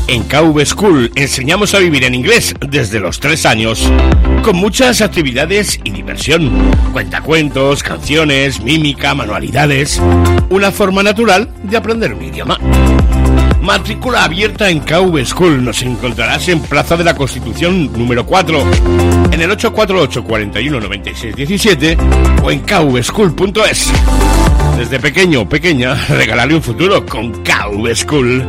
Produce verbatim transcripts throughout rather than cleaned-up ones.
En K V School enseñamos a vivir en inglés desde los tres años, con muchas actividades y diversión, cuentacuentos, canciones, mímica, manualidades, una forma natural de aprender un idioma. Matrícula abierta en K V School. Nos encontrarás en Plaza de la Constitución número cuatro, en el ocho cuatro ocho, cuatro uno, nueve seis uno siete o en k v school punto es. Desde pequeño o pequeña, regalarle un futuro con K V School.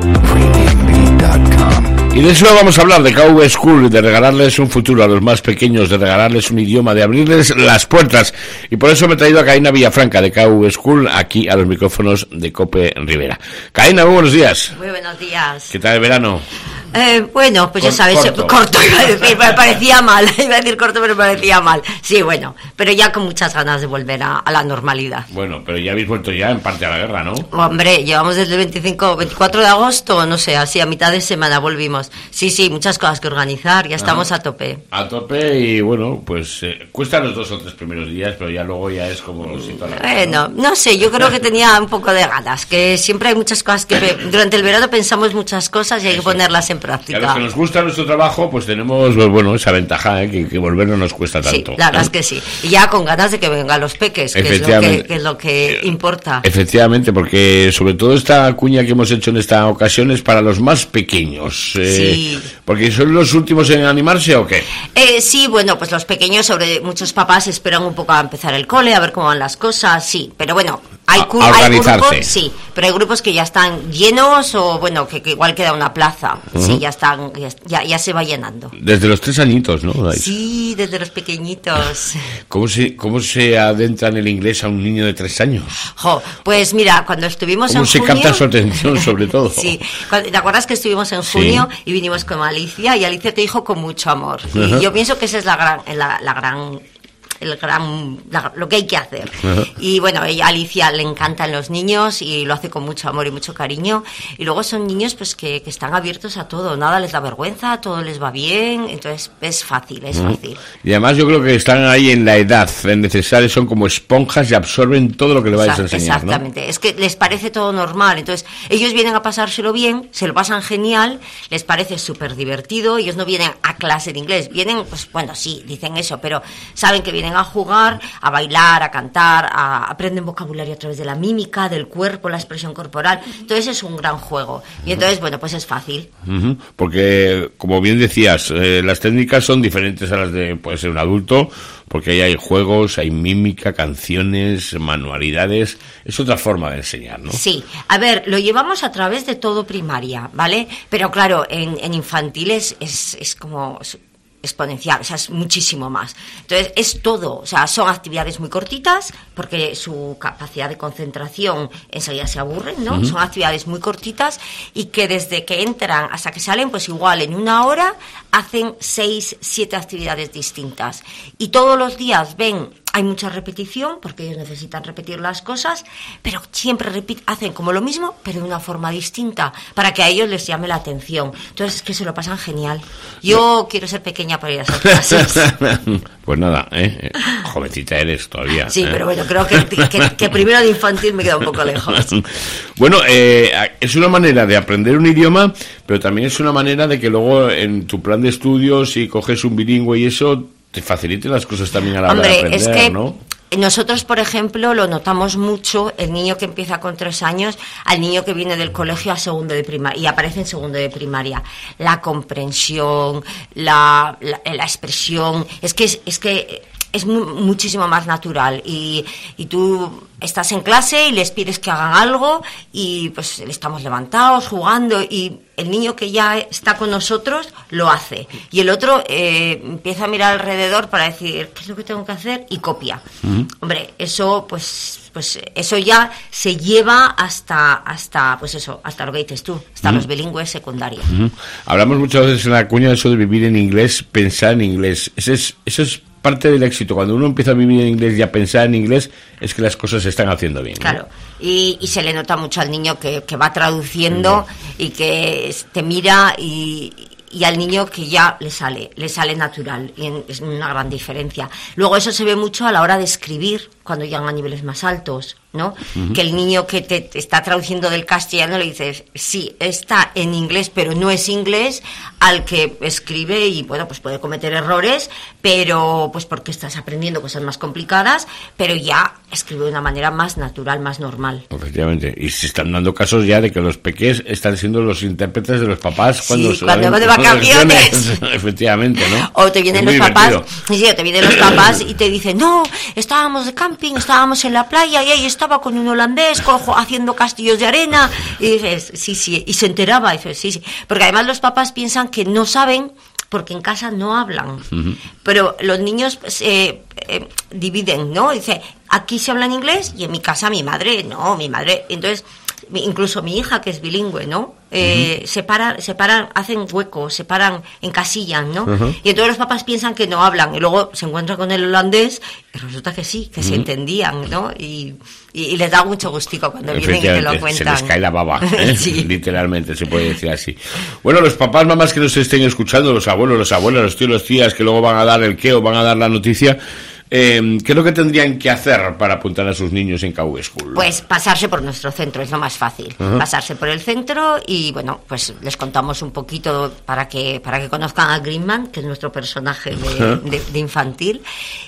Y de eso vamos a hablar, de K V School, de regalarles un futuro a los más pequeños, de regalarles un idioma, de abrirles las puertas. Y por eso me he traído a Caína Villafranca de K V School aquí a los micrófonos de COPE Rivera. Caína, muy buenos días. Muy buenos días. ¿Qué tal el verano? Eh, bueno, pues Cor- ya sabes, corto. corto iba a decir, me parecía mal, iba a decir corto, pero me parecía mal. Sí, bueno, pero ya con muchas ganas de volver a, a la normalidad. Bueno, pero ya habéis vuelto ya en parte a la guerra, ¿no? Hombre, llevamos desde el veinticinco, veinticuatro de agosto, no sé, así a mitad de semana volvimos. Sí, sí, muchas cosas que organizar, ya estamos Ajá. a tope. A tope y bueno, pues eh, cuesta los dos o tres primeros días, pero ya luego ya es como... Si toda la cosa, bueno, ¿no? no sé, yo creo que tenía un poco de ganas, que siempre hay muchas cosas que... Durante el verano pensamos muchas cosas y hay Eso. que ponerlas en práctica. A los que nos gusta nuestro trabajo, pues tenemos, pues, bueno, esa ventaja, ¿eh? que, que volver no nos cuesta tanto. Sí, la verdad ¿eh? es que sí. Y ya con ganas de que vengan los peques, que es lo que, que, es lo que importa. Efectivamente, porque sobre todo esta cuña que hemos hecho en esta ocasión es para los más pequeños. Eh, sí. ¿Porque son los últimos en animarse o qué? Eh, sí, bueno, pues los pequeños, sobre muchos papás esperan un poco a empezar el cole, a ver cómo van las cosas, sí. Pero bueno, hay, cu- hay grupos, sí, pero hay grupos que ya están llenos o, bueno, que, que igual queda una plaza. Uh-huh. Sí, ya están, ya, ya se va llenando. Desde los tres añitos, ¿no? Sí, desde los pequeñitos. ¿Cómo se, cómo se adentra en el inglés a un niño de tres años? Jo, pues mira, cuando estuvimos ¿Cómo en se junio... capta su atención, sobre todo? Sí, ¿te acuerdas que estuvimos en junio sí. y vinimos con Alicia y Alicia te dijo con mucho amor? Uh-huh. Y yo pienso que esa es la gran... La, la gran el gran la, lo que hay que hacer. Uh-huh. Y bueno, ella, Alicia, le encantan los niños y lo hace con mucho amor y mucho cariño, y luego son niños pues que, que están abiertos a todo, nada les da vergüenza, todo les va bien, entonces es fácil, es uh-huh. fácil. Y además yo creo que están ahí en la edad necesaria, son como esponjas y absorben todo lo que le vayas a enseñar. Exactamente, ¿no? Es que les parece todo normal, entonces ellos vienen a pasárselo bien, se lo pasan genial, les parece súper divertido, ellos no vienen a clase de inglés, vienen, pues bueno, sí, dicen eso, pero saben que vienen a jugar, a bailar, a cantar, a, aprenden vocabulario a través de la mímica, del cuerpo, la expresión corporal. Entonces es un gran juego. Y entonces, bueno, pues es fácil. Uh-huh. Porque, como bien decías, eh, las técnicas son diferentes a las de, puede ser un adulto, porque ahí hay juegos, hay mímica, canciones, manualidades. Es otra forma de enseñar, ¿no? Sí. A ver, lo llevamos a través de todo primaria, ¿vale? Pero claro, en, en infantiles es, es como... exponencial, o sea, es muchísimo más. Entonces, es todo, o sea, son actividades muy cortitas, porque su capacidad de concentración enseguida se aburren, ¿no? Uh-huh. Son actividades muy cortitas y que desde que entran hasta que salen, pues igual en una hora hacen seis, siete actividades distintas. Y todos los días ven... Hay mucha repetición, porque ellos necesitan repetir las cosas, pero siempre repit- hacen como lo mismo, pero de una forma distinta, para que a ellos les llame la atención. Entonces, es que se lo pasan genial. Yo no. quiero ser pequeña para ir a esas clases. Pues nada, ¿eh? Jovencita eres todavía. Sí, ¿eh? Pero bueno, creo que, que, que primero de infantil me queda un poco lejos. Bueno, eh, es una manera de aprender un idioma, pero también es una manera de que luego en tu plan de estudios, si coges un bilingüe y eso... te faciliten las cosas también a la Hombre, hora de aprender, es que ¿no? Nosotros, por ejemplo, lo notamos mucho, el niño que empieza con tres años, al niño que viene del colegio a segundo de primaria, y aparece en segundo de primaria. La comprensión, la, la, la expresión, es que es, es que es mu- muchísimo más natural, y, y tú estás en clase y les pides que hagan algo y pues estamos levantados, jugando, y el niño que ya está con nosotros lo hace, y el otro eh, empieza a mirar alrededor para decir qué es lo que tengo que hacer y copia. Uh-huh. Hombre, eso pues pues eso ya se lleva hasta hasta pues eso, hasta lo que dices tú, hasta uh-huh. los bilingües secundaria. Uh-huh. Hablamos muchas veces en la cuña de eso de vivir en inglés, pensar en inglés. Ese es, eso es parte del éxito. Cuando uno empieza a vivir en inglés y a pensar en inglés, es que las cosas se están haciendo bien, ¿no? Claro, y, y se le nota mucho al niño que, que va traduciendo uh-huh. y que te mira, y, y al niño que ya le sale, le sale natural, y en, es una gran diferencia. Luego eso se ve mucho a la hora de escribir, cuando llegan a niveles más altos. ¿no? Uh-huh. Que el niño que te, te está traduciendo del castellano le dices, sí, está en inglés, pero no es inglés, al que escribe y, bueno, pues puede cometer errores, pero pues porque estás aprendiendo cosas más complicadas, pero ya escribe de una manera más natural, más normal. Efectivamente, y se están dando casos ya de que los pequeños están siendo los intérpretes de los papás cuando sí, se cuando van de vacaciones. Efectivamente, ¿no? O te vienen los papás, sí, o te vienen los papás y te dicen, no, estábamos de camping, estábamos en la playa y ahí estaba con un holandés cojo, haciendo castillos de arena, y dices, sí, sí, y se enteraba, y dices, sí, sí, porque además los papás piensan que no saben porque en casa no hablan, uh-huh. pero los niños pues, eh, eh, dividen, ¿no? Dice, aquí se habla en inglés y en mi casa mi madre, no, mi madre, entonces incluso mi hija que es bilingüe, ¿no? Eh, uh-huh. separan, separan, hacen huecos, separan, encasillan, ¿no? Uh-huh. Y entonces los papás piensan que no hablan y luego se encuentran con el holandés y resulta que sí, que uh-huh. se entendían, ¿no? Y, y, y les da mucho gustico cuando vienen y te lo cuentan. Se les cae la baba, ¿eh? Sí. Literalmente se puede decir así. Bueno, los papás, mamás que nos estén escuchando, los abuelos, los abuelos, los tíos, los tías que luego van a dar el qué o van a dar la noticia. Eh, ¿Qué es lo que tendrían que hacer para apuntar a sus niños en K V School? Pues pasarse por nuestro centro, es lo más fácil. Uh-huh. Pasarse por el centro y, bueno, pues les contamos un poquito para que para que conozcan a Greenman, que es nuestro personaje de, uh-huh. de, de infantil.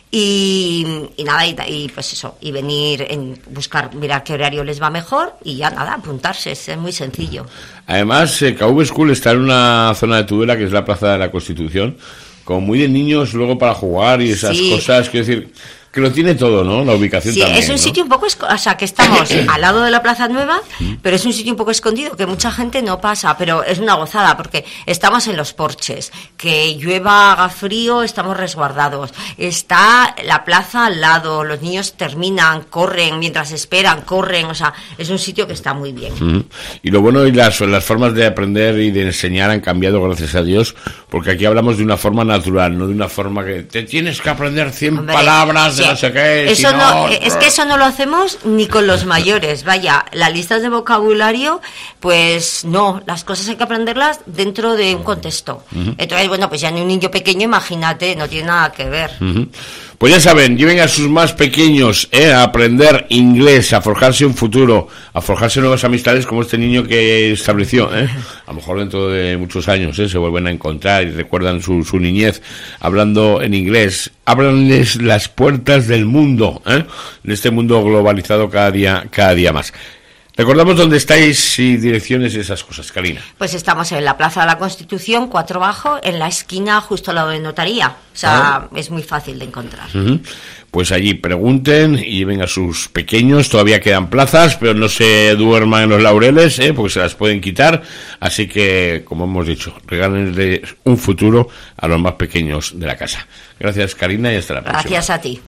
Y, y nada, y, y pues eso, y venir, en buscar, mirar qué horario les va mejor y ya nada, apuntarse, es muy sencillo. Además, eh, K V School está en una zona de Tudela que es la Plaza de la Constitución, como muy de niños luego para jugar y esas sí. cosas, quiero decir, que lo tiene todo, ¿no? La ubicación sí, también, es un ¿no? sitio un poco, esco- o sea, que estamos al lado de la Plaza Nueva, pero es un sitio un poco escondido, que mucha gente no pasa, pero es una gozada, porque estamos en los porches, que llueva, haga frío, estamos resguardados, está la plaza al lado, los niños terminan, corren, mientras esperan, corren, o sea, es un sitio que está muy bien. Uh-huh. Y lo bueno, y las, las formas de aprender y de enseñar han cambiado, gracias a Dios, porque aquí hablamos de una forma natural, no de una forma que te tienes que aprender cien Hombre, palabras de sí. no sé qué. Eso si no, no, es que eso no lo hacemos ni con los mayores. Vaya, las listas de vocabulario, pues no, las cosas hay que aprenderlas dentro de un contexto. Uh-huh. Entonces, bueno, pues ya ni un niño pequeño, imagínate, no tiene nada que ver. Uh-huh. Pues ya saben, lleven a sus más pequeños eh, a aprender inglés, a forjarse un futuro, a forjarse nuevas amistades como este niño que estableció. Eh. A lo mejor dentro de muchos años eh, se vuelven a encontrar y recuerdan su, su niñez hablando en inglés. Ábranles las puertas del mundo, eh, de este mundo globalizado cada día, cada día más. Recordamos dónde estáis y direcciones y esas cosas, Karina. Pues estamos en la Plaza de la Constitución, cuatro bajo, en la esquina justo al lado de Notaría. O sea, ah. es muy fácil de encontrar. Uh-huh. Pues allí pregunten y lleven a sus pequeños. Todavía quedan plazas, pero no se duerman en los laureles, ¿eh? Porque se las pueden quitar. Así que, como hemos dicho, regálenle un futuro a los más pequeños de la casa. Gracias, Karina, y hasta la próxima. Gracias a ti.